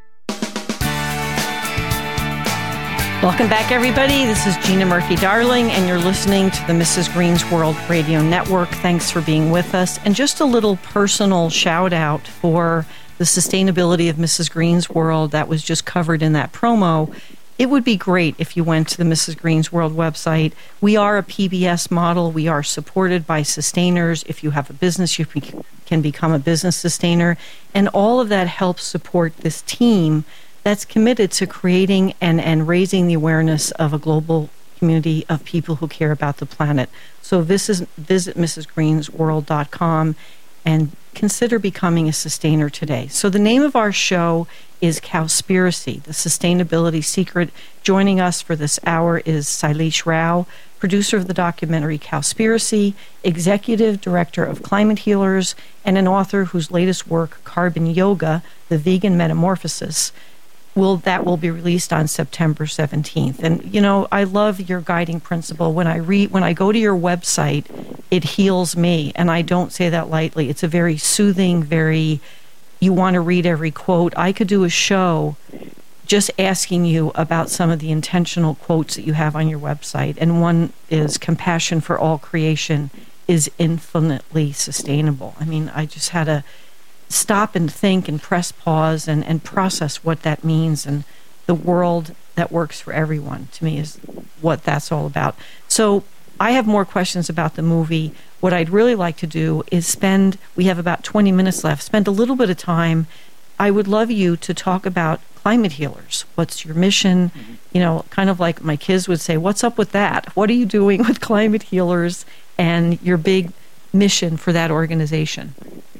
Welcome back, everybody. This is Gina Murphy-Darling, and you're listening to the Missus Green's World Radio Network. Thanks for being with us. And just a little personal shout-out for the sustainability of Missus Green's World that was just covered in that promo. It would be great if you went to the Missus Green's World website. We are a P B S model. We are supported by sustainers. If you have a business, you can become a business sustainer. And all of that helps support this team that's committed to creating and, and raising the awareness of a global community of people who care about the planet. So this is, visit Missus Greens World dot com and consider becoming a sustainer today. So the name of our show is Cowspiracy, the Sustainability Secret. Joining us for this hour is Sailesh Rao, producer of the documentary Cowspiracy, executive director of Climate Healers, and an author whose latest work, Carbon Yoga, The Vegan Metamorphosis, will that will be released on September seventeenth. And you know, I love your guiding principle. When I read when I go to your website, it heals me, and I don't say that lightly. It's a very soothing, very, you want to read every quote. I could do a show just asking you about some of the intentional quotes that you have on your website. And one is, compassion for all creation is infinitely sustainable. I mean, I just had to stop and think and press pause and, and process what that means. And the world that works for everyone, to me, is what that's all about. So I have more questions about the movie. What I'd really like to do is spend, we have about twenty minutes left, spend a little bit of time. I would love you to talk about Climate Healers. What's your mission? Mm-hmm. You know, kind of like my kids would say, what's up with that? What are you doing with Climate Healers and your big mission for that organization?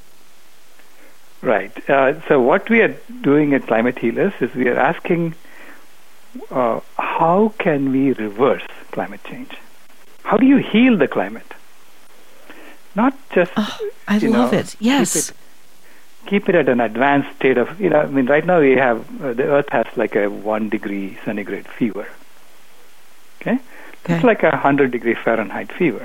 Right. Uh, so what we are doing at Climate Healers is we are asking, uh, how can we reverse climate change? How do you heal the climate? Not just, oh, I you love know, it. Yes. Keep it, keep it at an advanced state of, you know, I mean, right now we have, uh, the Earth has like a one degree centigrade fever. Okay? Okay. It's like a one hundred degree Fahrenheit fever.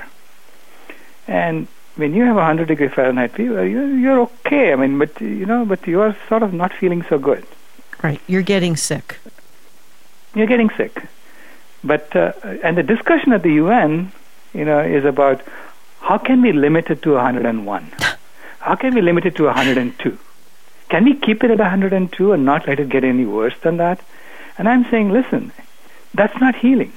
And when you have a one hundred degree Fahrenheit fever, you're, you're okay. I mean, but, you know, but you are sort of not feeling so good. Right. You're getting sick. You're getting sick. But, uh, and the discussion at the U N, you know, is about how can we limit it to one hundred one? How can we limit it to one hundred two? Can we keep it at one hundred two and not let it get any worse than that? And I'm saying, listen, that's not healing.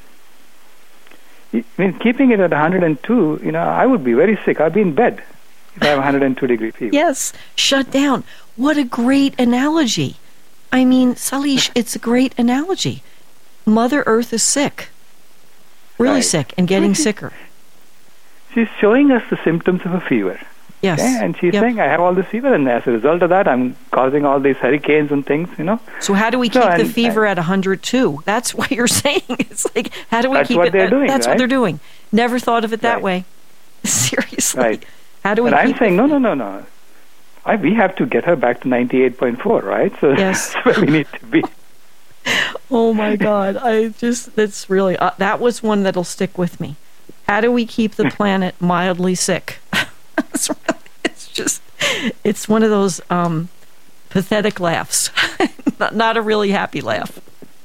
I mean, keeping it at one hundred two, you know, I would be very sick. I'd be in bed if I have one hundred two degree fever. Yes, shut down. What a great analogy. I mean, Sailesh, it's a great analogy. Mother Earth is sick. Really Right. sick and getting sicker. She's showing us the symptoms of a fever. Yes. Okay? And she's Yep. saying, I have all this fever, and as a result of that, I'm causing all these hurricanes and things, you know. So how do we So, keep the and- fever at one hundred two? That's what you're saying. It's like, how do we That's keep what it? they're at- doing, That's what right? they're doing. Never thought of it that Right. way. Seriously. Right. How do we But I'm keep saying, no, no, no, no. I, we have to get her back to ninety-eight point four, right? So Yes. that's where we need to be. Oh my God. I just, that's really, uh, that was one that'll stick with me. How do we keep the planet mildly sick? It's, really, it's just, it's one of those um, pathetic laughs, not, not a really happy laugh.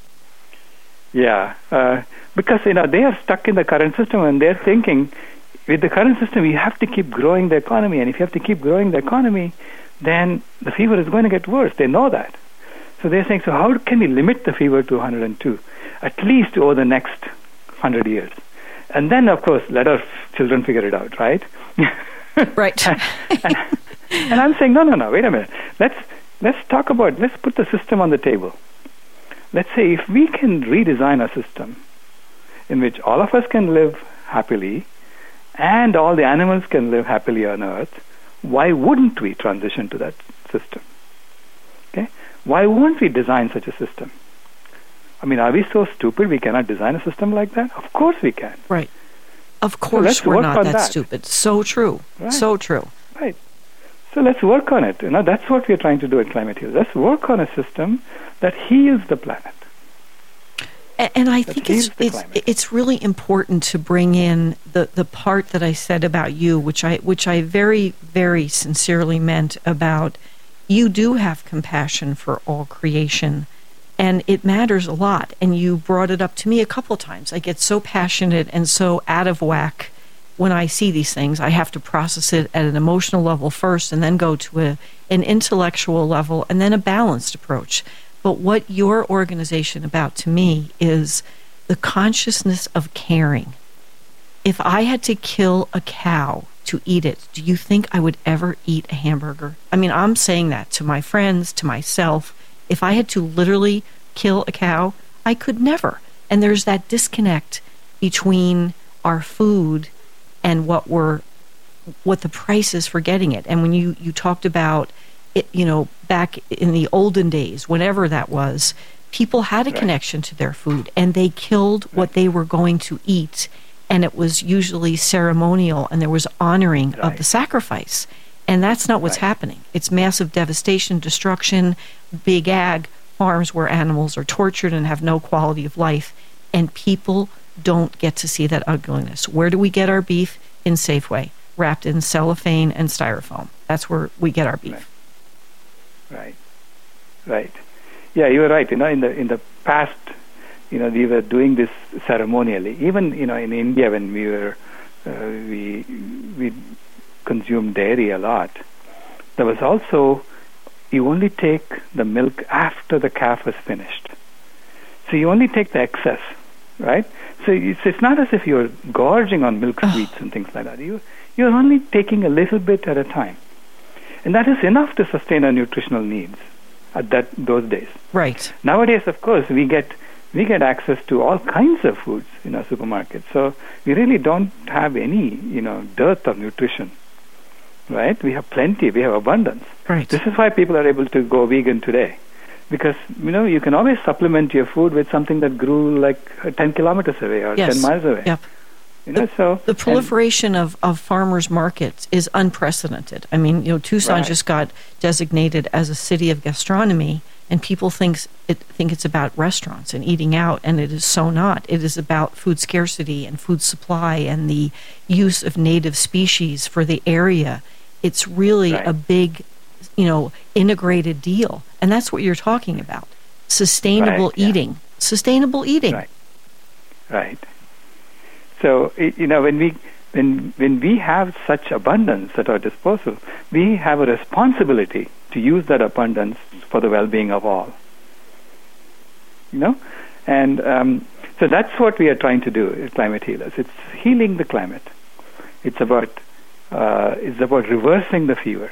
Yeah, uh, because, you know, they are stuck in the current system and they're thinking, with the current system, you have to keep growing the economy. And if you have to keep growing the economy, then the fever is going to get worse. They know that. So they're saying, so how can we limit the fever to one hundred two, at least over the next one hundred years? And then, of course, let our children figure it out, right? Right. and, and, and I'm saying, no, no, no, wait a minute. Let's let's talk about, let's put the system on the table. Let's say if we can redesign a system in which all of us can live happily and all the animals can live happily on Earth, why wouldn't we transition to that system? Okay? Why won't we design such a system? I mean, are we so stupid we cannot design a system like that? Of course we can. Right. Of course so we're not that, that stupid. So true. Right. So true. Right. So let's work on it. You know, that's what we're trying to do at Climate Heal. Let's work on a system that heals the planet. And, and I think it's it's, it's really important to bring in the, the part that I said about you, which I which I very, very sincerely meant about you do have compassion for all creation. And it matters a lot. And you brought it up to me a couple of times. I get so passionate and so out of whack when I see these things. I have to process it at an emotional level first and then go to a, an intellectual level and then a balanced approach. But what your organization about to me is the consciousness of caring. If I had to kill a cow to eat it, do you think I would ever eat a hamburger? I mean, I'm saying that to my friends, to myself. If I had to literally kill a cow, I could never. And there's that disconnect between our food and what we're, what the price is for getting it. And when you, you talked about it, you know, back in the olden days, whenever that was, people had a right. connection to their food and they killed right. what they were going to eat. And it was usually ceremonial and there was honoring right. of the sacrifice. And that's not what's right. happening. It's massive devastation, destruction, big ag, farms where animals are tortured and have no quality of life. And people don't get to see that ugliness. Where do we get our beef? In Safeway, wrapped in cellophane and styrofoam. That's where we get our beef. Right. Right. Right. Yeah, you were right. You know, in the in the past, you know, we were doing this ceremonially. Even, you know, in India when we were uh, we we consumed dairy a lot, there was also, you only take the milk after the calf was finished. So you only take the excess, right? So it's, it's not as if you're gorging on milk sweets and things like that. You, you're only taking a little bit at a time. And that is enough to sustain our nutritional needs at that those days. Right. Nowadays, of course, we get we get access to all kinds of foods in our supermarkets. So we really don't have any, you know, dearth of nutrition. Right? We have plenty. We have abundance. Right. This is why people are able to go vegan today. Because, you know, you can always supplement your food with something that grew like ten kilometers away or yes. ten miles away. Yep. You know, the, so the proliferation of, of farmers markets is unprecedented. I mean, you know, Tucson right. just got designated as a city of gastronomy, and people thinks it, think it's about restaurants and eating out, and it is so not. It is about food scarcity and food supply and the use of native species for the area. It's really right. a big, you know, integrated deal, and that's what you're talking about. Sustainable right, yeah. eating. Sustainable eating. Right. Right. So, you know, when we when when we have such abundance at our disposal, we have a responsibility to use that abundance for the well-being of all. You know, and um, so that's what we are trying to do at Climate Healers. It's healing the climate. It's about uh, it's about reversing the fever.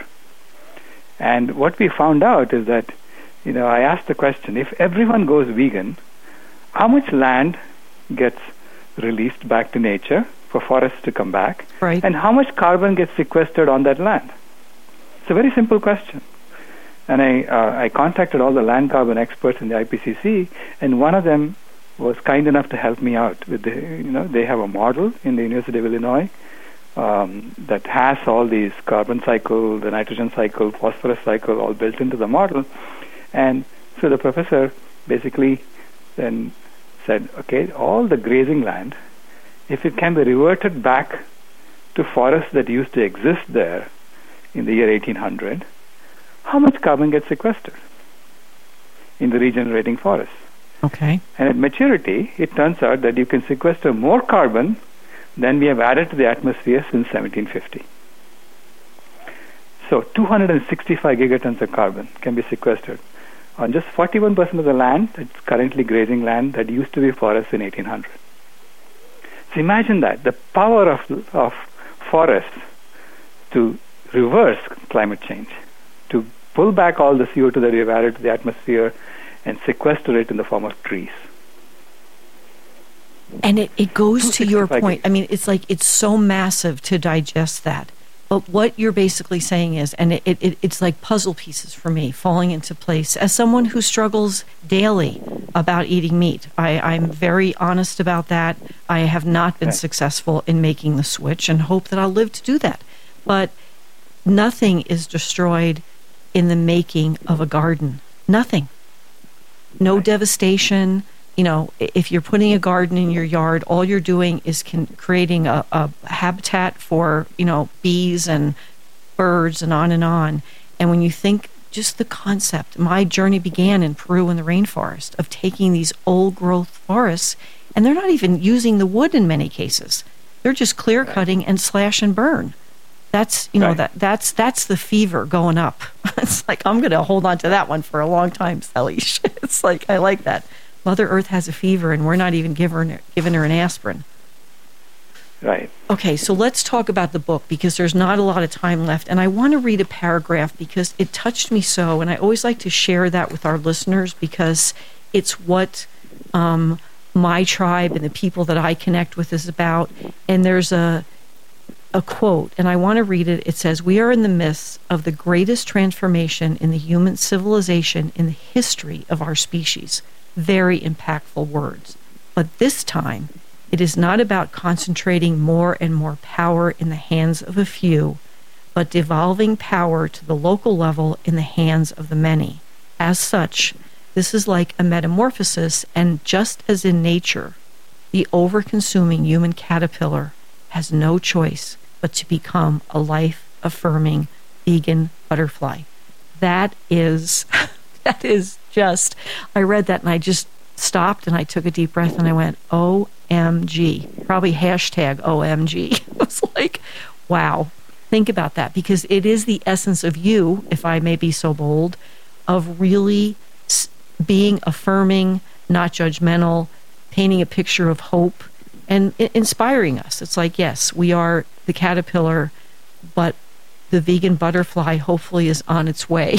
And what we found out is that, you know, I asked the question: if everyone goes vegan, how much land gets released back to nature for forests to come back, right. and how much carbon gets sequestered on that land? It's a very simple question. And I uh, I contacted all the land carbon experts in the I P C C, and one of them was kind enough to help me out with the, you know, they have a model in the University of Illinois um, that has all these carbon cycle, the nitrogen cycle, phosphorus cycle all built into the model. And so the professor basically then said, okay, all the grazing land, if it can be reverted back to forests that used to exist there in the year eighteen hundred, how much carbon gets sequestered in the regenerating forests? Okay. And at maturity, it turns out that you can sequester more carbon than we have added to the atmosphere since seventeen fifty. So two hundred sixty-five gigatons of carbon can be sequestered on just forty-one percent of the land that's currently grazing land that used to be forests in eighteen hundred. So imagine that, the power of, of forests to reverse climate change, to pull back all the C O two that we've added to the atmosphere and sequester it in the form of trees. And it, it goes to your point. I mean, it's like it's so massive to digest that. But what you're basically saying is, and it, it, it's like puzzle pieces for me falling into place. As someone who struggles daily about eating meat, I, I'm very honest about that. I have not been right. successful in making the switch and hope that I'll live to do that. But nothing is destroyed in the making of a garden. Nothing. No right. devastation. You know, if you're putting a garden in your yard, all you're doing is can, creating a, a habitat for, you know, bees and birds and on and on. And when you think just the concept, my journey began in Peru in the rainforest of taking these old growth forests, and they're not even using the wood in many cases. They're just clear cutting right. and slash and burn. That's, you know, right. that that's that's the fever going up. It's like, I'm going to hold on to that one for a long time, Sally. It's like, I like that. Mother Earth has a fever, and we're not even giving her, giving her an aspirin. Right. Okay, so let's talk about the book, because there's not a lot of time left. And I want to read a paragraph because it touched me so, and I always like to share that with our listeners because it's what um, my tribe and the people that I connect with is about. And there's a a quote, and I want to read it. It says, "We are in the midst of the greatest transformation in the human civilization in the history of our species." Very impactful words. But this time, it is not about concentrating more and more power in the hands of a few, but devolving power to the local level in the hands of the many. As such, this is like a metamorphosis, and just as in nature, the over-consuming human caterpillar has no choice but to become a life-affirming vegan butterfly. That is... That is just, I read that and I just stopped and I took a deep breath and I went, O M G. Probably hashtag O M G. It was like, wow. Think about that, because it is the essence of you, if I may be so bold, of really being affirming, not judgmental, painting a picture of hope, and inspiring us. It's like, yes, we are the caterpillar, but the vegan butterfly hopefully is on its way.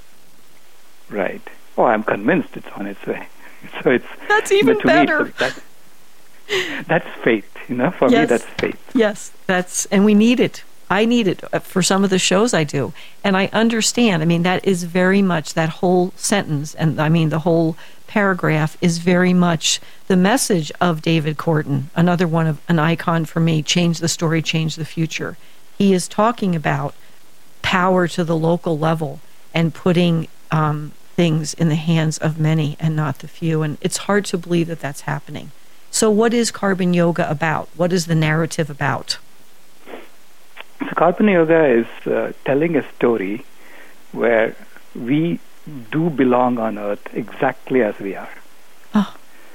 Right. Oh, I'm convinced it's on its way. So it's that's even better. Me, that, that's faith, you know. For yes. me, that's faith. Yes, that's, and we need it. I need it for some of the shows I do, and I understand. I mean, that is very much that whole sentence, and I mean the whole paragraph is very much the message of David Korten, another one of an icon for me. Change the story, change the future. He is talking about power to the local level and putting Um, things in the hands of many and not the few. And it's hard to believe that that's happening. So what is Carbon Yoga about? What is the narrative about? So Carbon Yoga is uh, telling a story where we do belong on Earth exactly as we are. Oh.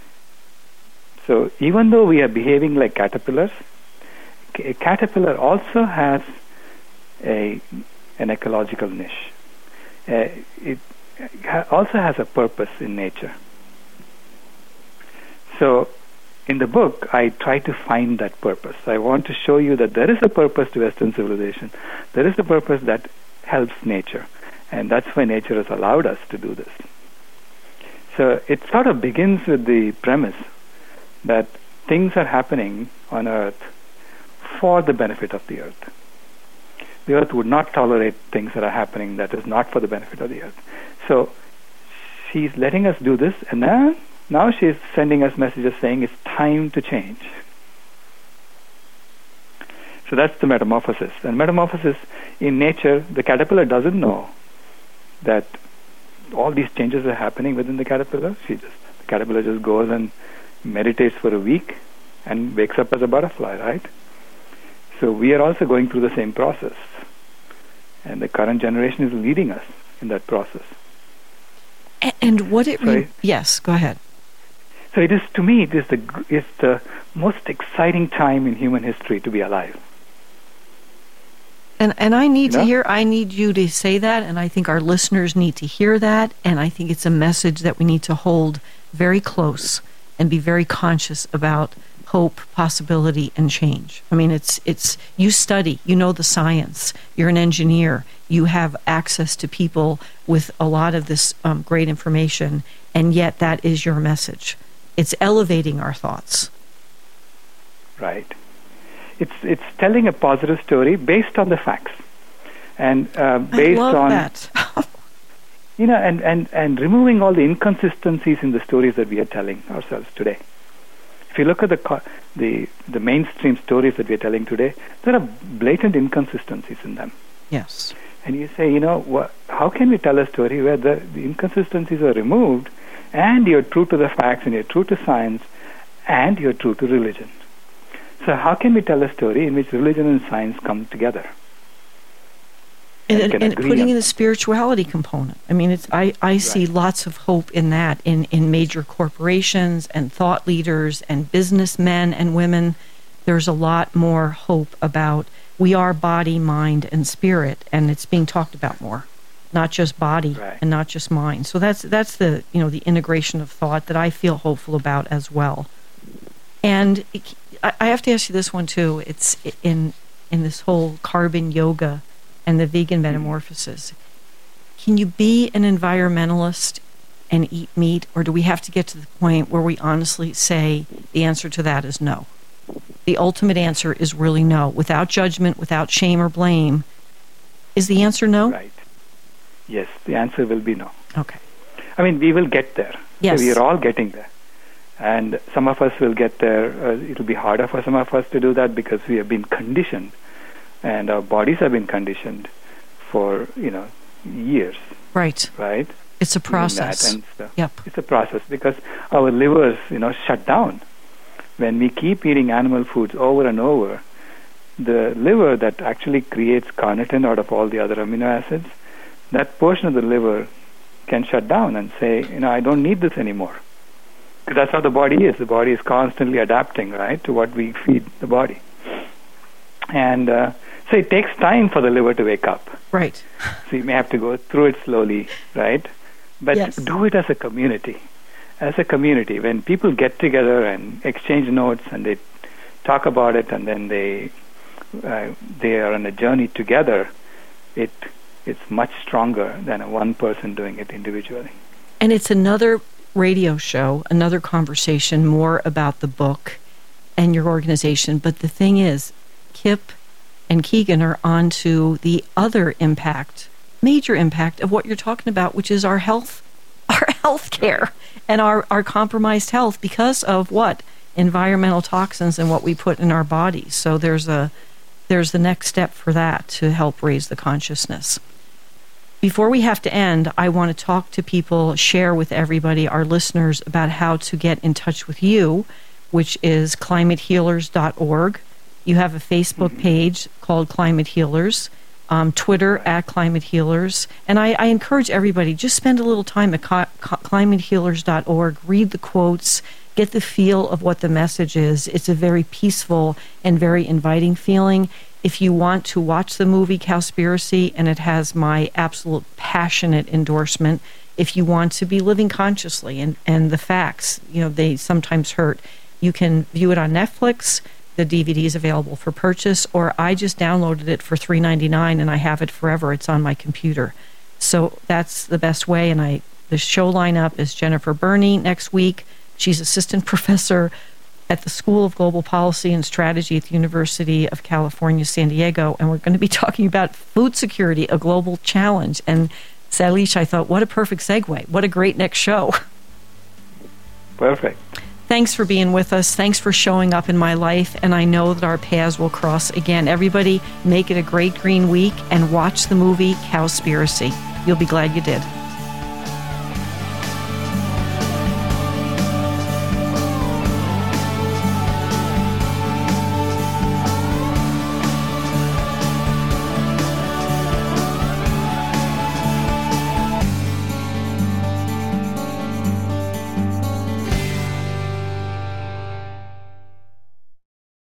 So even though we are behaving like caterpillars, a caterpillar also has a an ecological niche. Uh, it also has a purpose in nature. So in the book, I try to find that purpose. I want to show you that there is a purpose to Western civilization. There is a purpose that helps nature. And that's why nature has allowed us to do this. So it sort of begins with the premise that things are happening on Earth for the benefit of the Earth. The Earth would not tolerate things that are happening that is not for the benefit of the Earth. So she's letting us do this, and now, now she's sending us messages saying it's time to change. So that's the metamorphosis. And metamorphosis in nature, the caterpillar doesn't know that all these changes are happening within the caterpillar. She just, the caterpillar just goes and meditates for a week and wakes up as a butterfly, right? So we are also going through the same process. And the current generation is leading us in that process. And, and what it... Sorry? Re- yes, go ahead. So it is, to me, it is the, it's the most exciting time in human history to be alive. And and I need You know? to hear, I need you to say that, and I think our listeners need to hear that, and I think it's a message that we need to hold very close and be very conscious about hope, possibility, and change. I mean, it's it's you study, you know the science, you're an engineer, you have access to people with a lot of this um, great information, and yet that is your message. It's elevating our thoughts. Right. It's it's telling a positive story based on the facts, and uh, based I love on that. you know, and, and, and removing all the inconsistencies in the stories that we are telling ourselves today. If you look at the co- the the mainstream stories that we are telling today, there are blatant inconsistencies in them. Yes. And you say, you know, wh- how can we tell a story where the, the inconsistencies are removed, and you're true to the facts, and you're true to science, and you're true to religion? So how can we tell a story in which religion and science come together? And, And and, can and agree putting on in the something. spirituality component. I mean, it's I, I see Right. lots of hope in that, in, in major corporations and thought leaders and businessmen and women. There's a lot more hope about we are body, mind, and spirit, and it's being talked about more, not just body Right. and not just mind. So that's that's the you know the integration of thought that I feel hopeful about as well. And it, I I have to ask you this one too. It's in in this whole carbon yoga and the vegan metamorphosis. Can you be an environmentalist and eat meat, or do we have to get to the point where we honestly say the answer to that is no? The ultimate answer is really no, without judgment, without shame or blame. Is the answer no? Right. Yes, the answer will be no. Okay. I mean, we will get there. Yes. So we are all getting there. And some of us will get there. Uh, it'll be harder for some of us to do that because we have been conditioned, and our bodies have been conditioned for, you know, years, Right. right? It's a Doing that process. and stuff. Yep. It's a process because our livers, you know, shut down. When we keep eating animal foods over and over, the liver that actually creates carnitine out of all the other amino acids, that portion of the liver can shut down and say, you know, I don't need this anymore. Because that's how the body is. The body is constantly adapting, right, to what we feed the body. And uh, so it takes time for the liver to wake up. Right. So you may have to go through it slowly, right? But Yes. do it as a community. As a community, when people get together and exchange notes and they talk about it, and then they uh, they are on a journey together, it it's much stronger than a one person doing it individually. And it's another radio show, another conversation more about the book and your organization. But the thing is, Kip and Keegan are on to the other impact, major impact of what you're talking about, which is our health, our health care and our, our compromised health because of what? Environmental toxins and what we put in our bodies. So there's a there's the next step for that to help raise the consciousness. Before we have to end, I want to talk to people, share with everybody, our listeners, about how to get in touch with you, which is climate healers dot org. You have a Facebook page called Climate Healers, um, Twitter at Climate Healers. And I, I encourage everybody, just spend a little time at co- co- climate healers dot org, read the quotes, get the feel of what the message is. It's a very peaceful and very inviting feeling. If you want to watch the movie Cowspiracy, and it has my absolute passionate endorsement, if you want to be living consciously and, and the facts, you know, they sometimes hurt, you can view it on Netflix. The D V D is available for purchase, or I just downloaded it for three ninety-nine and I have it forever. It's on my computer. So that's the best way. And I the show lineup is Jennifer Burney next week. She's assistant professor at the School of Global Policy and Strategy at the University of California, San Diego, and we're going to be talking about food security, a global challenge. And Sailesh, I thought, what a perfect segue. What a great next show. Perfect. Thanks for being with us. Thanks for showing up in my life, and I know that our paths will cross again. Everybody, make it a great green week and watch the movie Cowspiracy. You'll be glad you did.